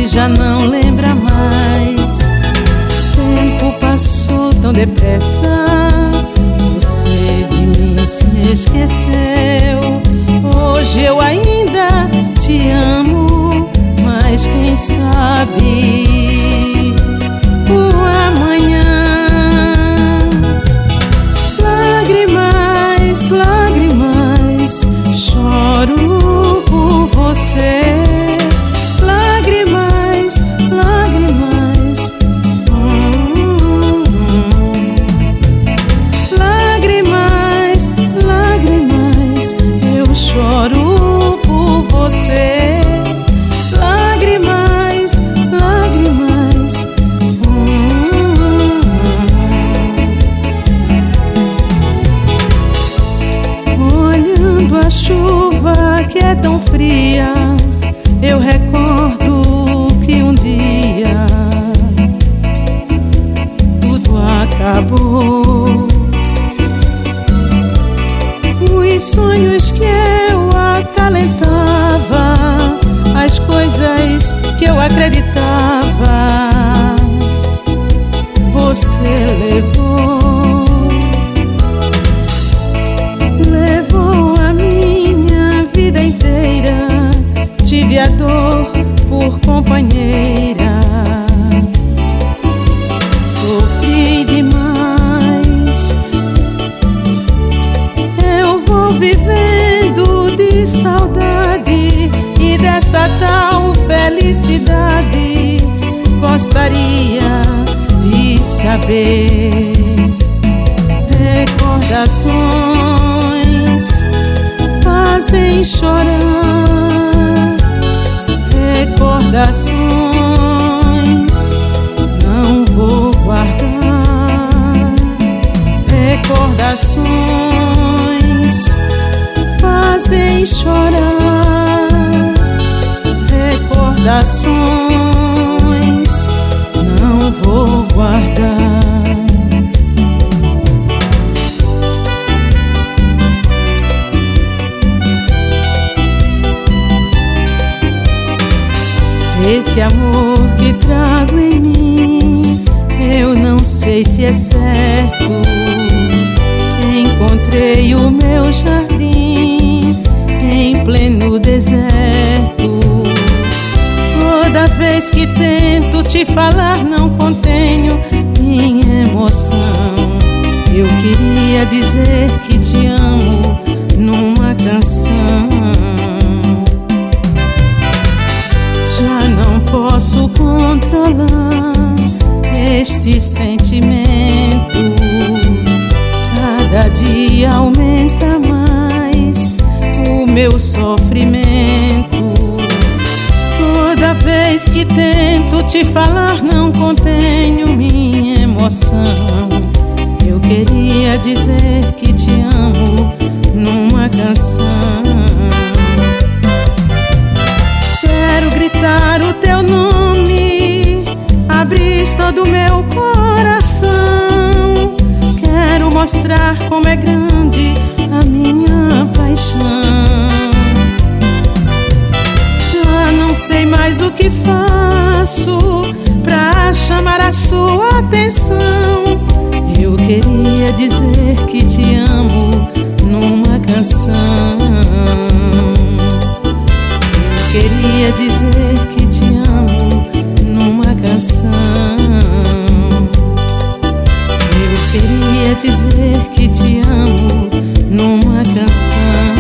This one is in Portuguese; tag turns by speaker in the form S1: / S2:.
S1: que já não lembra mais. Tempo passou tão depressa, você de mim se esqueceu. Hoje eu ainda te amo, mas quem sabe o amanhã. Lágrimas, lágrimas, choro por você. Lágrimas, lágrimas, lágrimas, lágrimas, eu choro por você. Lágrimas, lágrimas, olhando a chuva que é tão fria, eu recordo que um dia tudo acabou. Os sonhos que eu acalentava, as coisas que eu acreditava, você levou. Levou a minha vida inteira. Tive a dor por companheira, sofri demais. Eu vou vivendo de saudade e dessa tal felicidade gostaria de saber. Recordações fazem chorar, recordações não vou guardar. Recordações fazem chorar, recordações não vou guardar. Esse amor que trago em mim, eu não sei se é certo. Encontrei o meu jardim em pleno deserto. Toda vez que tento te falar, não contenho minha emoção. Eu queria dizer que te amo numa canção. Já não posso controlar este sentimento. Cada dia aumenta mais o meu sofrimento. Toda vez que tento te falar, não contenho minha emoção. Eu queria dizer que te amo numa canção. Quero gritar o teu nome, abrir todo o meu coração. Quero mostrar como é grande a minha paixão. Já não sei mais o que faço pra chamar a sua atenção. Eu queria dizer que te amo numa canção. Queria dizer que te amo numa canção. Eu queria dizer que te amo numa canção.